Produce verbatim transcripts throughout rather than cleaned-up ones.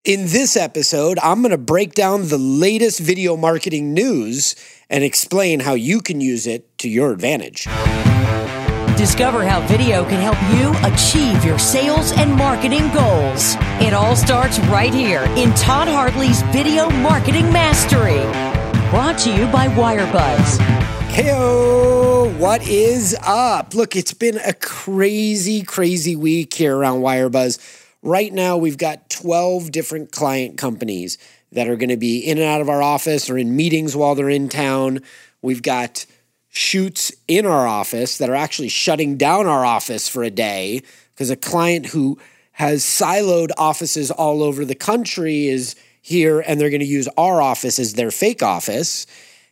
In this episode, I'm going to break down the latest video marketing news and explain how you can use it to your advantage. Discover how video can help you achieve your sales and marketing goals. It all starts right here in Todd Hartley's Video Marketing Mastery. Brought to you by Wirebuzz. Heyo, what is up? Look, it's been a crazy, crazy week here around Wirebuzz. Right now, we've got twelve different client companies that are going to be in and out of our office or in meetings while they're in town. We've got shoots in our office that are actually shutting down our office for a day because a client who has siloed offices all over the country is here and they're going to use our office as their fake office.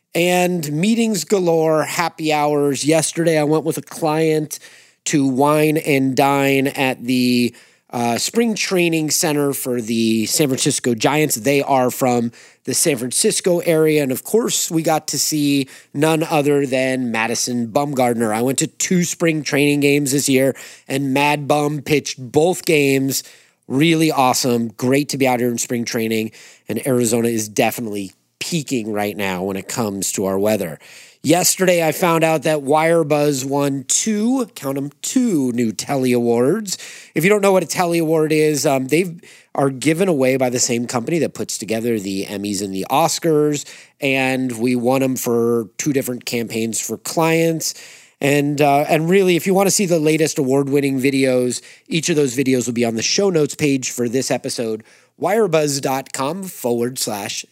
And meetings galore, happy hours. Yesterday, I went with a client to wine and dine at the Uh, spring training center for the San Francisco Giants. They are from the San Francisco area. And of course, we got to see none other than Madison Bumgarner. I went to two spring training games this year, and Mad Bum pitched both games. Really awesome. Great to be out here in spring training. And Arizona is definitely peaking right now when it comes to our weather. Yesterday, I found out that Wirebuzz won two, count them, two new Telly Awards. If you don't know what a Telly Award is, um, they are given away by the same company that puts together the Emmys and the Oscars, and we won them for two different campaigns for clients. And uh, and really, if you want to see the latest award-winning videos, each of those videos will be on the show notes page for this episode, wirebuzz.com forward slash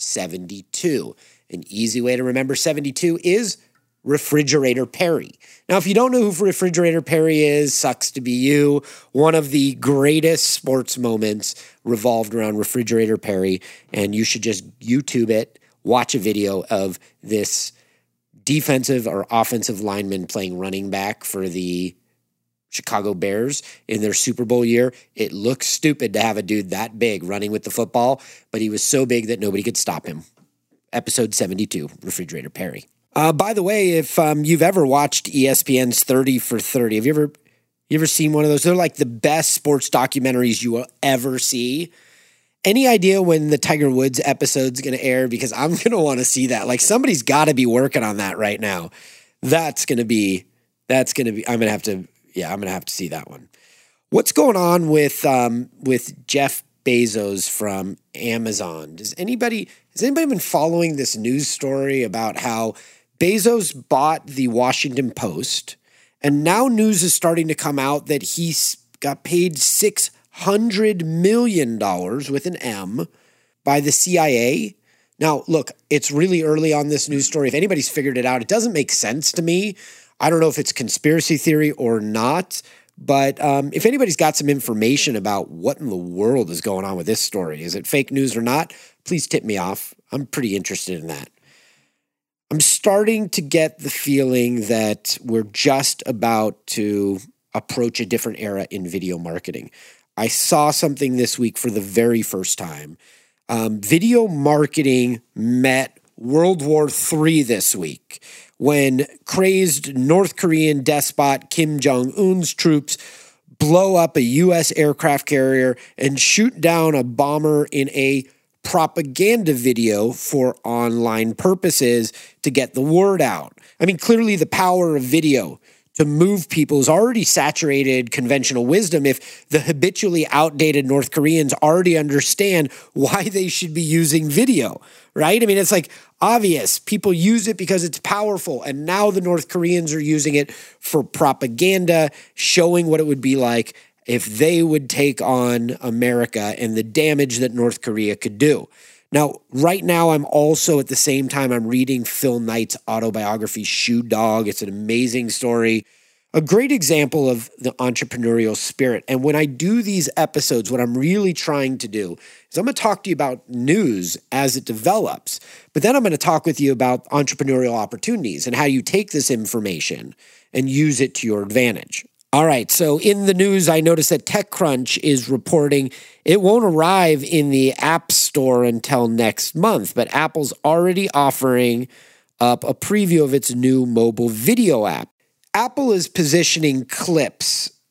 72. An easy way to remember seventy-two is Refrigerator Perry. Now, if you don't know who Refrigerator Perry is, sucks to be you. One of the greatest sports moments revolved around Refrigerator Perry, and you should just YouTube it, watch a video of this defensive or offensive lineman playing running back for the Chicago Bears in their Super Bowl year. It looks stupid to have a dude that big running with the football, but he was so big that nobody could stop him. Episode seventy-two, Refrigerator Perry. Uh, by the way, if um, you've ever watched E S P N's thirty for thirty, have you ever you ever seen one of those? They're like the best sports documentaries you will ever see. Any idea when the Tiger Woods episode's going to air? Because I'm going to want to see that. Like somebody's got to be working on that right now. That's going to be, that's going to be, I'm going to have to, yeah, I'm going to have to see that one. What's going on with um, with Jeff Bezos from Amazon? Does anybody has anybody been following this news story about how Bezos bought the Washington Post, and now news is starting to come out that he got paid six hundred million dollars with an M by the C I A? Now, look, it's really early on this news story. If anybody's figured it out, it doesn't make sense to me. I don't know if it's conspiracy theory or not. But um, if anybody's got some information about what in the world is going on with this story, is it fake news or not, please tip me off. I'm pretty interested in that. I'm starting to get the feeling that we're just about to approach a different era in video marketing. I saw something this week for the very first time. Um, video marketing met World War Three this week, when crazed North Korean despot Kim Jong-un's troops blow up a U S aircraft carrier and shoot down a bomber in a propaganda video for online purposes to get the word out. I mean, clearly the power of video to move people is already saturated conventional wisdom if the habitually outdated North Koreans already understand why they should be using video, right? I mean, it's like obvious. People use it because it's powerful, and now the North Koreans are using it for propaganda, showing what it would be like if they would take on America and the damage that North Korea could do. Now, right now, I'm also at the same time, I'm reading Phil Knight's autobiography, Shoe Dog. It's an amazing story. A great example of the entrepreneurial spirit. And when I do these episodes, what I'm really trying to do is I'm going to talk to you about news as it develops, but then I'm going to talk with you about entrepreneurial opportunities and how you take this information and use it to your advantage. All right, so in the news, I noticed that TechCrunch is reporting it won't arrive in the App Store until next month, but Apple's already offering up a preview of its new mobile video app. Apple is positioning Clips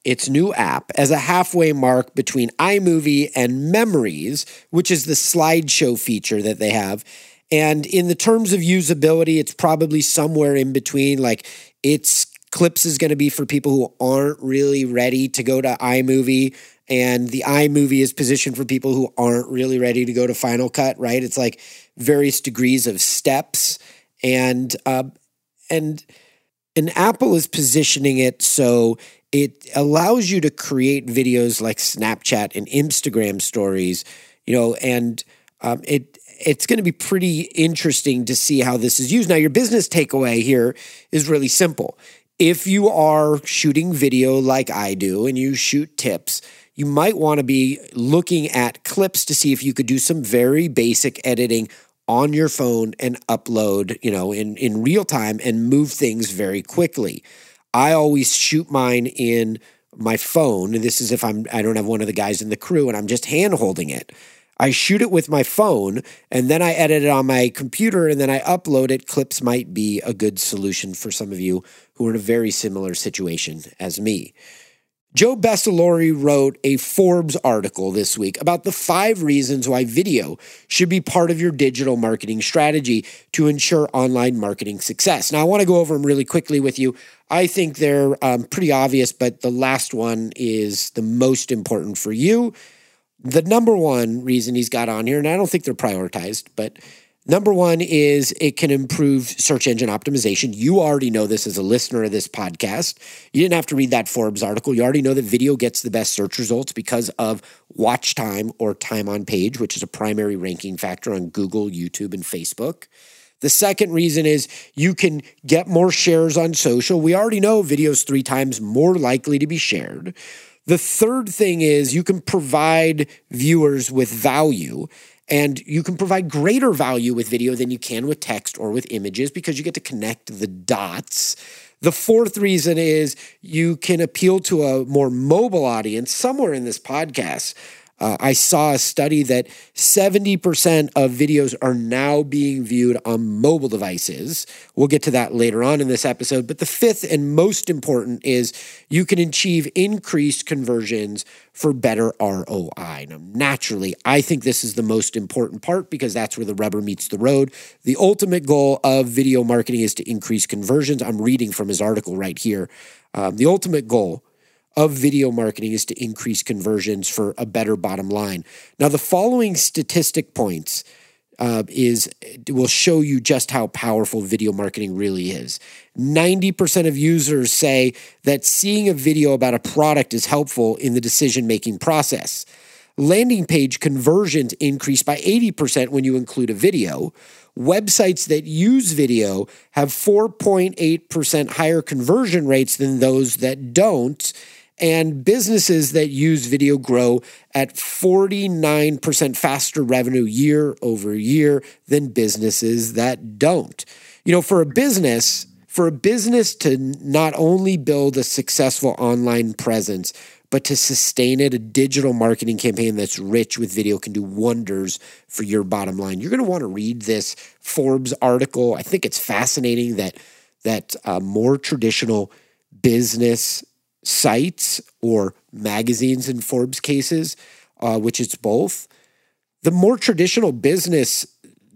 its new app as a halfway mark between iMovie and Memories, which is the slideshow feature that they have. And in the terms of usability, it's probably somewhere in between. Like, it's Clips is going to be for people who aren't really ready to go to iMovie, and the iMovie is positioned for people who aren't really ready to go to Final Cut, right? It's like various degrees of steps, and uh, and and Apple is positioning it so it allows you to create videos like Snapchat and Instagram stories, you know, and um, it it's going to be pretty interesting to see how this is used. Now, your business takeaway here is really simple. If you are shooting video like I do and you shoot tips, you might want to be looking at Clips to see if you could do some very basic editing on your phone and upload, you know, in, in real time and move things very quickly. I always shoot mine in my phone. This is if I'm, I don't have one of the guys in the crew and I'm just hand holding it. I shoot it with my phone and then I edit it on my computer and then I upload it. Clips might be a good solution for some of you who are in a very similar situation as me. Joe Bessalori wrote a Forbes article this week about the five reasons why video should be part of your digital marketing strategy to ensure online marketing success. Now, I want to go over them really quickly with you. I think they're um, pretty obvious, but the last one is the most important for you. The number one reason he's got on here, and I don't think they're prioritized, but number one is it can improve search engine optimization. You already know this as a listener of this podcast. You didn't have to read that Forbes article. You already know that video gets the best search results because of watch time or time on page, which is a primary ranking factor on Google, YouTube, and Facebook. The second reason is you can get more shares on social. We already know video is three times more likely to be shared. The third thing is you can provide viewers with value, and you can provide greater value with video than you can with text or with images because you get to connect the dots. The fourth reason is you can appeal to a more mobile audience. Somewhere in this podcast, Uh, I saw a study that seventy percent of videos are now being viewed on mobile devices. We'll get to that later on in this episode. But the fifth and most important is you can achieve increased conversions for better R O I. Now, naturally, I think this is the most important part because that's where the rubber meets the road. The ultimate goal of video marketing is to increase conversions. I'm reading from his article right here. Um, the ultimate goal of video marketing is to increase conversions for a better bottom line. Now, the following statistic points uh, is will show you just how powerful video marketing really is. ninety percent of users say that seeing a video about a product is helpful in the decision-making process. Landing page conversions increase by eighty percent when you include a video. Websites that use video have four point eight percent higher conversion rates than those that don't. And businesses that use video grow at forty-nine percent faster revenue year over year than businesses that don't. You know, for a business, for a business to not only build a successful online presence, but to sustain it, a digital marketing campaign that's rich with video can do wonders for your bottom line. You're going to want to read this Forbes article. I think it's fascinating that that uh, more traditional business sites or magazines in Forbes cases, uh, which it's both, the more traditional business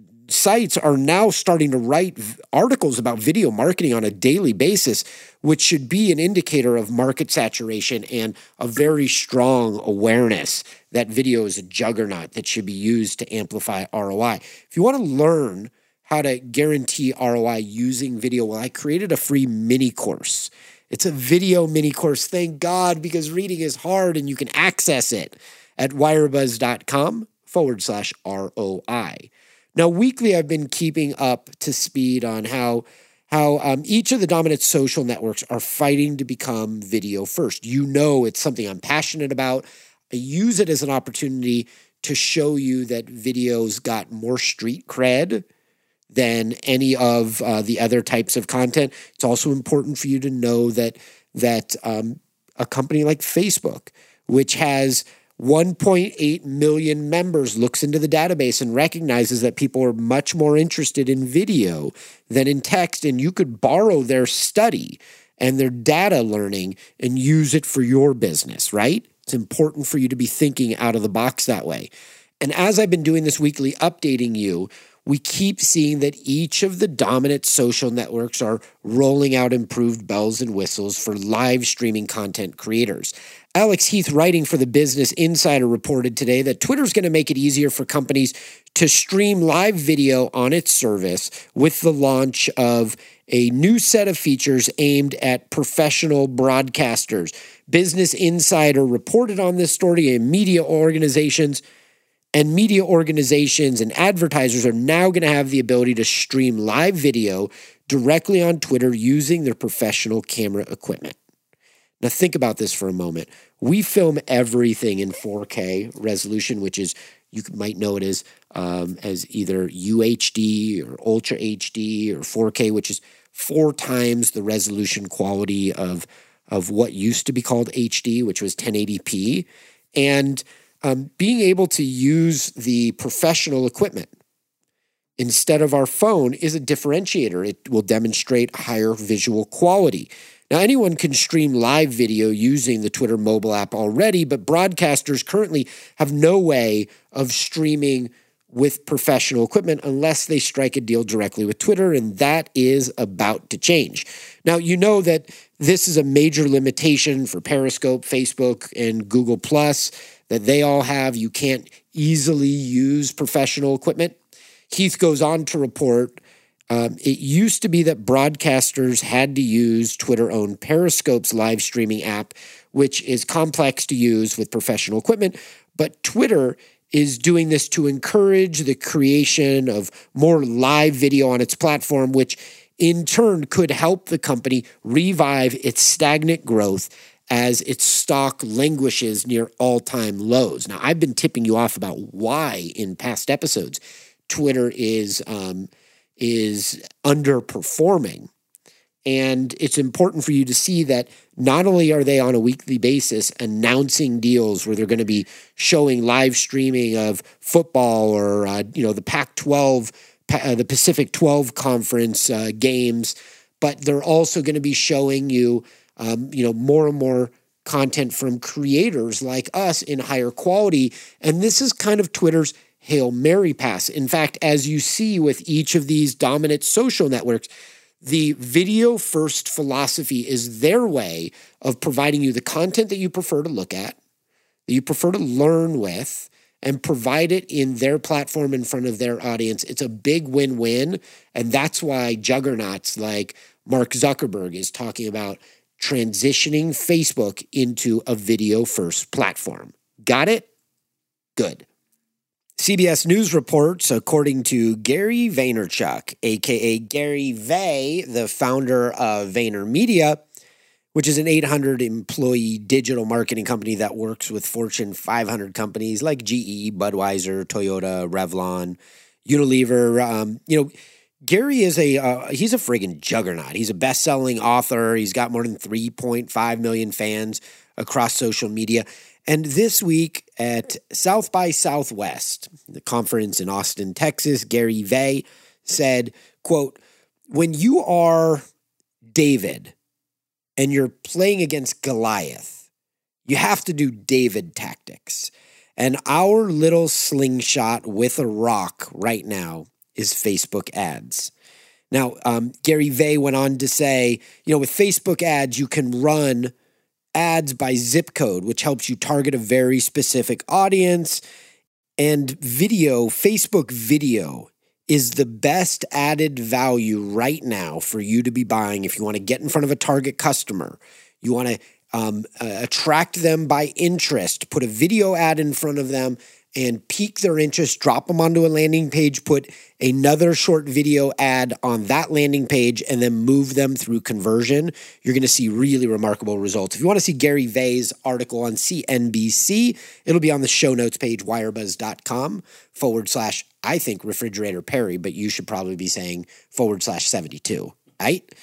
sites are now starting to write articles about video marketing on a daily basis, which should be an indicator of market saturation and a very strong awareness that video is a juggernaut that should be used to amplify R O I. If you want to learn how to guarantee R O I using video, well, I created a free mini course. It's a video mini course, thank God, because reading is hard and you can access it at wirebuzz.com forward slash ROI. Now, weekly, I've been keeping up to speed on how, how um, each of the dominant social networks are fighting to become video first. You know it's something I'm passionate about. I use it as an opportunity to show you that video's got more street cred than any of uh, the other types of content. It's also important for you to know that that um, a company like Facebook, which has one point eight million members, looks into the database and recognizes that people are much more interested in video than in text, and you could borrow their study and their data learning and use it for your business, right? It's important for you to be thinking out of the box that way. And as I've been doing this weekly, updating you, we keep seeing that each of the dominant social networks are rolling out improved bells and whistles for live streaming content creators. Alex Heath, writing for the Business Insider, reported today that Twitter's going to make it easier for companies to stream live video on its service with the launch of a new set of features aimed at professional broadcasters. Business Insider reported on this story, and media organizations And media organizations and advertisers are now going to have the ability to stream live video directly on Twitter using their professional camera equipment. Now think about this for a moment. We film everything in four K resolution, which is, you might know it as, um, as either U H D or Ultra H D or four K, which is four times the resolution quality of, of what used to be called H D, which was ten eighty p. And Um, being able to use the professional equipment instead of our phone is a differentiator. It will demonstrate higher visual quality. Now, anyone can stream live video using the Twitter mobile app already, but broadcasters currently have no way of streaming with professional equipment unless they strike a deal directly with Twitter, and that is about to change. Now, you know that this is a major limitation for Periscope, Facebook, and Google Plus, that they all have. You can't easily use professional equipment. Heath goes on to report, um, it used to be that broadcasters had to use Twitter-owned Periscope's live streaming app, which is complex to use with professional equipment, but Twitter is doing this to encourage the creation of more live video on its platform, which in turn could help the company revive its stagnant growth as its stock languishes near all-time lows. Now, I've been tipping you off about why in past episodes Twitter is um, is underperforming. And it's important for you to see that not only are they on a weekly basis announcing deals where they're going to be showing live streaming of football or, uh, you know, the Pac twelve, uh, the Pacific twelve conference uh, games, but they're also going to be showing you Um, you know, more and more content from creators like us in higher quality. And this is kind of Twitter's Hail Mary pass. In fact, as you see with each of these dominant social networks, the video first philosophy is their way of providing you the content that you prefer to look at, that you prefer to learn with, and provide it in their platform in front of their audience. It's a big win-win. And that's why juggernauts like Mark Zuckerberg is talking about transitioning Facebook into a video-first platform. Got it? Good. C B S News reports, according to Gary Vaynerchuk, a k a. Gary Vay, the founder of VaynerMedia, which is an eight hundred employee digital marketing company that works with Fortune five hundred companies like G E, Budweiser, Toyota, Revlon, Unilever. Um, you know, Gary is a, uh, he's a friggin' juggernaut. He's a best-selling author. He's got more than three point five million fans across social media. And this week at South by Southwest, the conference in Austin, Texas, Gary Vay said, quote, "When you are David and you're playing against Goliath, you have to do David tactics. And our little slingshot with a rock right now is Facebook ads." Now, um, Gary Vay went on to say, you know, with Facebook ads, you can run ads by zip code, which helps you target a very specific audience. And video, Facebook video, is the best added value right now for you to be buying if you want to get in front of a target customer. You want to um, uh, attract them by interest, put a video ad in front of them and pique their interest, drop them onto a landing page, put another short video ad on that landing page, and then move them through conversion. You're going to see really remarkable results. If you want to see Gary Vay's article on C N B C, it'll be on the show notes page, wirebuzz.com forward slash, I think, Refrigerator Perry, but you should probably be saying forward slash seventy-two, right?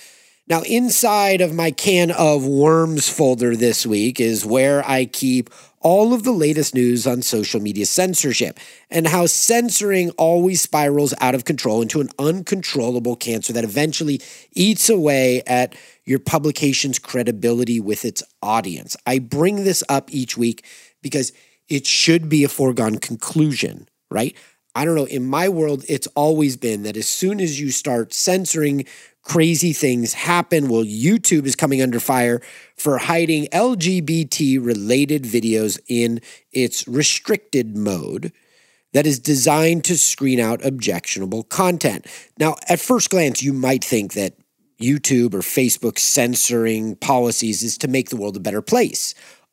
Now, inside of my can of worms folder this week is where I keep all of the latest news on social media censorship and how censoring always spirals out of control into an uncontrollable cancer that eventually eats away at your publication's credibility with its audience. I bring this up each week because it should be a foregone conclusion, right? I don't know. In my world, it's always been that as soon as you start censoring, crazy things happen. Well, YouTube is coming under fire for hiding L G B T-related videos in its restricted mode that is designed to screen out objectionable content. Now, at first glance, you might think that YouTube or Facebook censoring policies is to make the world a better place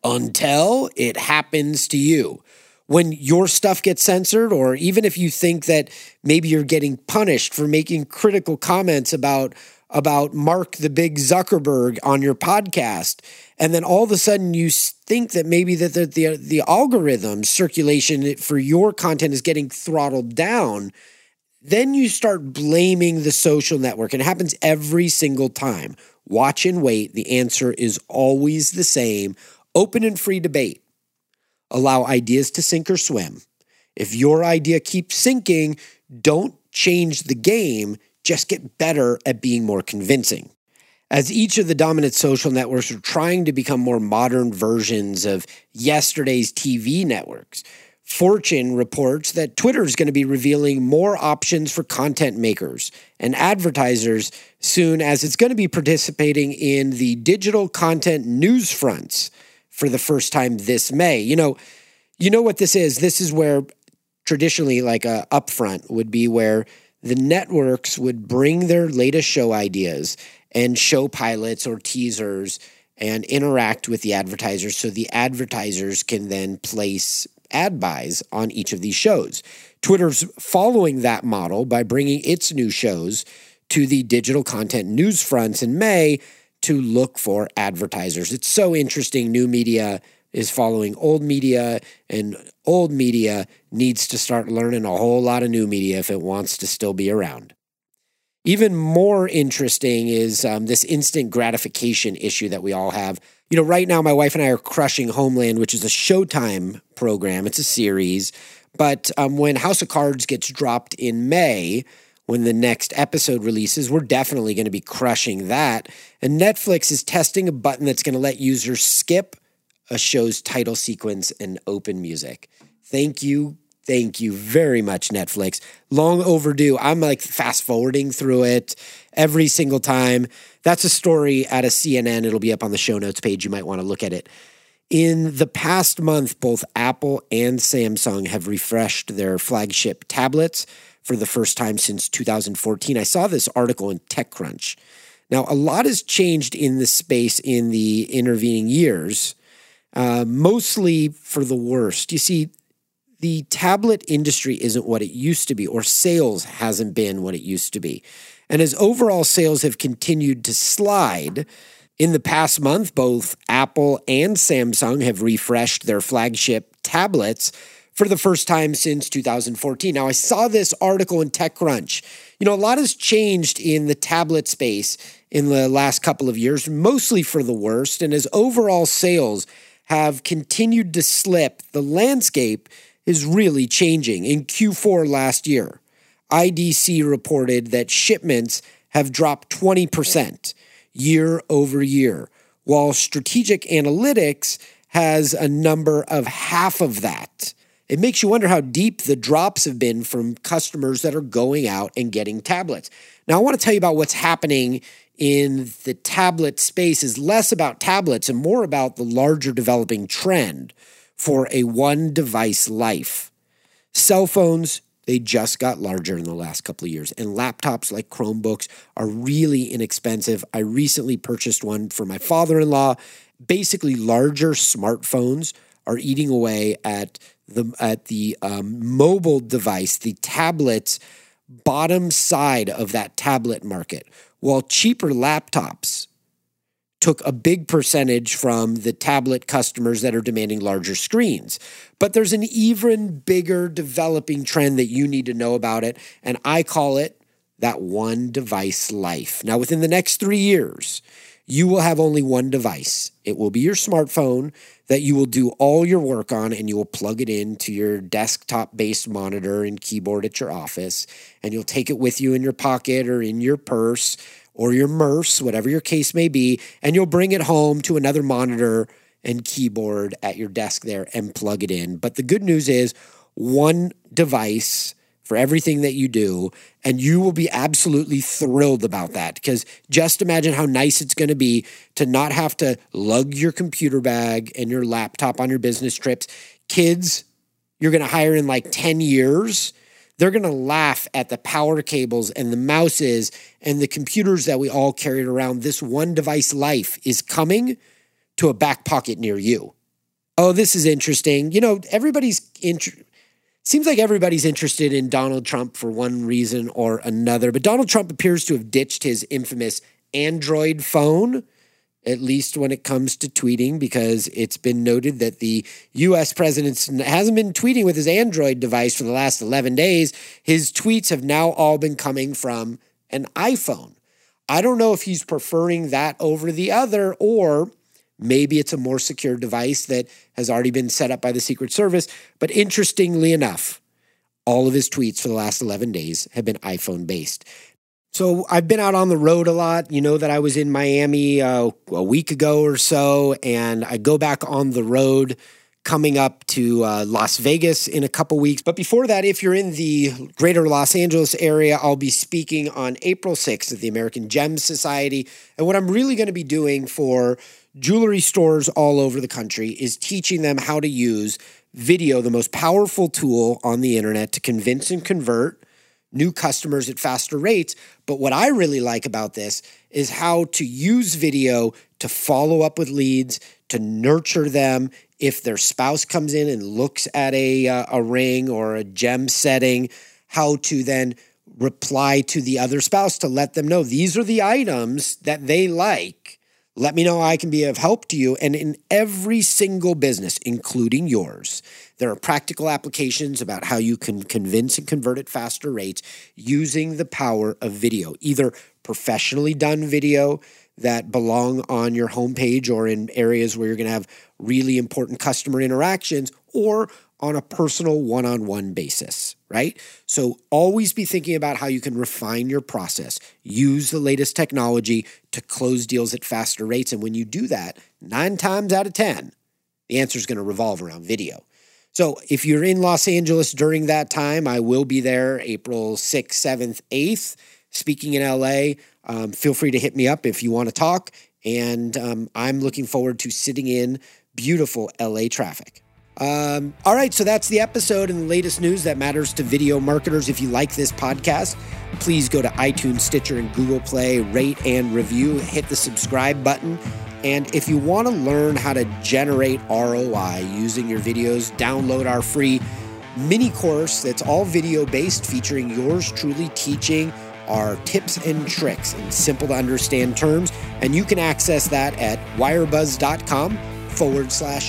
until it happens to you. When your stuff gets censored, or even if you think that maybe you're getting punished for making critical comments about, about Mark the Big Zuckerberg on your podcast, and then all of a sudden you think that maybe that the, the, the algorithm circulation for your content is getting throttled down, then you start blaming the social network. And it happens every single time. Watch and wait. The answer is always the same. Open and free debate. Allow ideas to sink or swim. If your idea keeps sinking, don't change the game. Just get better at being more convincing. As each of the dominant social networks are trying to become more modern versions of yesterday's T V networks, Fortune reports that Twitter is going to be revealing more options for content makers and advertisers soon, as it's going to be participating in the digital content news fronts for the first time this May. You know, you know what this is? This is where traditionally like a upfront would be where the networks would bring their latest show ideas and show pilots or teasers and interact with the advertisers so the advertisers can then place ad buys on each of these shows. Twitter's following that model by bringing its new shows to the digital content news fronts in May to look for advertisers. It's so interesting. New media is following old media, and old media needs to start learning a whole lot of new media if it wants to still be around. Even more interesting is um, this instant gratification issue that we all have. You know, right now, my wife and I are crushing Homeland, which is a Showtime program. It's a series. But um, when House of Cards gets dropped in May, when the next episode releases, we're definitely going to be crushing that. And Netflix is testing a button that's going to let users skip a show's title sequence and open music. Thank you. Thank you very much, Netflix. Long overdue. I'm like fast forwarding through it every single time. That's a story out of C N N. It'll be up on the show notes page. You might want to look at it. In the past month, both Apple and Samsung have refreshed their flagship tablets for the first time since two thousand fourteen. I saw this article in TechCrunch. Now, a lot has changed in this space in the intervening years, uh, mostly for the worst. You see, the tablet industry isn't what it used to be, or sales hasn't been what it used to be. And as overall sales have continued to slide, in the past month, both Apple and Samsung have refreshed their flagship tablets for the first time since two thousand fourteen. Now, I saw this article in TechCrunch. You know, a lot has changed in the tablet space in the last couple of years, mostly for the worst. And as overall sales have continued to slip, the landscape is really changing. In Q four last year, I D C reported that shipments have dropped twenty percent year over year, while Strategic Analytics has a number of half of that. It makes you wonder how deep the drops have been from customers that are going out and getting tablets. Now, I want to tell you about what's happening in the tablet space is less about tablets and more about the larger developing trend for a one-device life. Cell phones, they just got larger in the last couple of years, and laptops like Chromebooks are really inexpensive. I recently purchased one for my father-in-law. Basically, larger smartphones are eating away at the at the um, mobile device, the tablet's bottom side of that tablet market, while cheaper laptops took a big percentage from the tablet customers that are demanding larger screens. But there's an even bigger developing trend that you need to know about it, and I call it that one device life. Now, within the next three years, you will have only one device. It will be your smartphone that you will do all your work on, and you will plug it into your desktop-based monitor and keyboard at your office, and you'll take it with you in your pocket or in your purse or your MERS, whatever your case may be, and you'll bring it home to another monitor and keyboard at your desk there and plug it in. But the good news is one device for everything that you do, and you will be absolutely thrilled about that, because just imagine how nice it's going to be to not have to lug your computer bag and your laptop on your business trips. Kids you're going to hire in like ten years, they're going to laugh at the power cables and the mouses and the computers that we all carried around. This one device life is coming to a back pocket near you. Oh, this is interesting. You know, everybody's interested. Seems like everybody's interested in Donald Trump for one reason or another, but Donald Trump appears to have ditched his infamous Android phone, at least when it comes to tweeting, because it's been noted that the U S president hasn't been tweeting with his Android device for the last eleven days. His tweets have now all been coming from an iPhone. I don't know if he's preferring that over the other, or maybe it's a more secure device that has already been set up by the Secret Service. But interestingly enough, all of his tweets for the last eleven days have been iPhone-based. So I've been out on the road a lot. You know that I was in Miami uh, a week ago or so, and I go back on the road coming up to uh, Las Vegas in a couple weeks. But before that, if you're in the greater Los Angeles area, I'll be speaking on April sixth at the American Gem Society. And what I'm really going to be doing for jewelry stores all over the country is teaching them how to use video, the most powerful tool on the internet, to convince and convert new customers at faster rates. But what I really like about this is how to use video to follow up with leads, to nurture them. If their spouse comes in and looks at a, uh, a ring or a gem setting, how to then reply to the other spouse to let them know these are the items that they like. Let me know how I can be of help to you. And in every single business, including yours, there are practical applications about how you can convince and convert at faster rates using the power of video, either professionally done video that belong on your homepage or in areas where you're going to have really important customer interactions, or on a personal one-on-one basis, right? So always be thinking about how you can refine your process, use the latest technology to close deals at faster rates. And when you do that, nine times out of ten, the answer is going to revolve around video. So if you're in Los Angeles during that time, I will be there April sixth, seventh, eighth, speaking in L A. Um, feel free to hit me up if you want to talk. And um, I'm looking forward to sitting in beautiful L A traffic. Um, all right, so that's the episode and the latest news that matters to video marketers. If you like this podcast, please go to iTunes, Stitcher, and Google Play, rate and review, hit the subscribe button. And if you want to learn how to generate R O I using your videos, download our free mini course that's all video-based, featuring yours truly teaching our tips and tricks in simple to understand terms. And you can access that at wirebuzz.com forward slash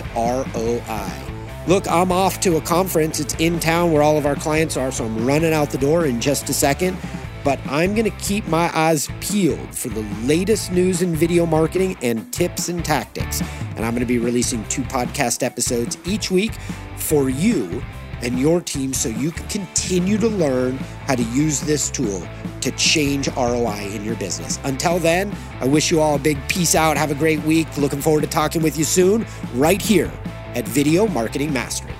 ROI. Look, I'm off to a conference. It's in town where all of our clients are, so I'm running out the door in just a second. But I'm going to keep my eyes peeled for the latest news in video marketing and tips and tactics. And I'm going to be releasing two podcast episodes each week for you and your team, so you can continue to learn how to use this tool to change R O I in your business. Until then, I wish you all a big peace out. Have a great week. Looking forward to talking with you soon, right here at Video Marketing Mastery.